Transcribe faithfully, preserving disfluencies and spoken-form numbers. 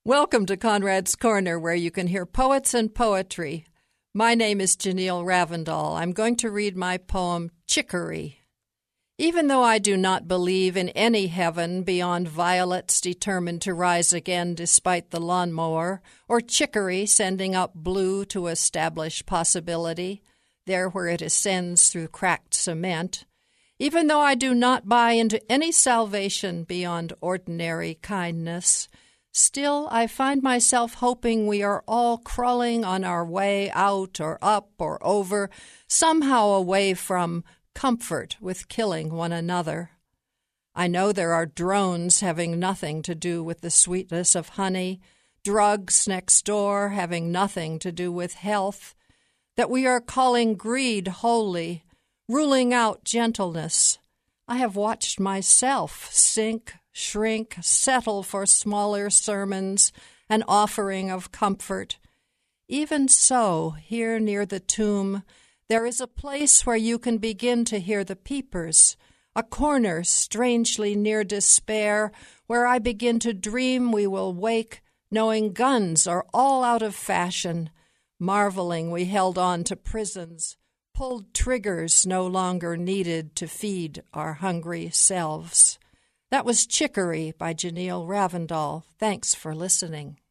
Welcome to Conrad's Corner, where you can hear poets and poetry. My name is Janelle Ravendal. I'm going to read my poem, Chicory. Even though I do not believe in any heaven beyond violets determined to rise again despite the lawnmower, or chicory sending up blue to establish possibility, there where it ascends through cracked cement, even though I do not buy into any salvation beyond ordinary kindness, still, I find myself hoping we are all crawling on our way out or up or over, somehow away from comfort with killing one another. I know there are drones having nothing to do with the sweetness of honey, drugs next door having nothing to do with health, that we are calling greed holy, ruling out gentleness. I have watched myself sink, shrink, settle for smaller sermons, an offering of comfort. Even so, here near the tomb, there is a place where you can begin to hear the peepers, a corner strangely near despair, where I begin to dream we will wake, knowing guns are all out of fashion, marveling we held on to prisons, pulled triggers no longer needed to feed our hungry selves. That was Chicory by Janelle Ravendal. Thanks for listening.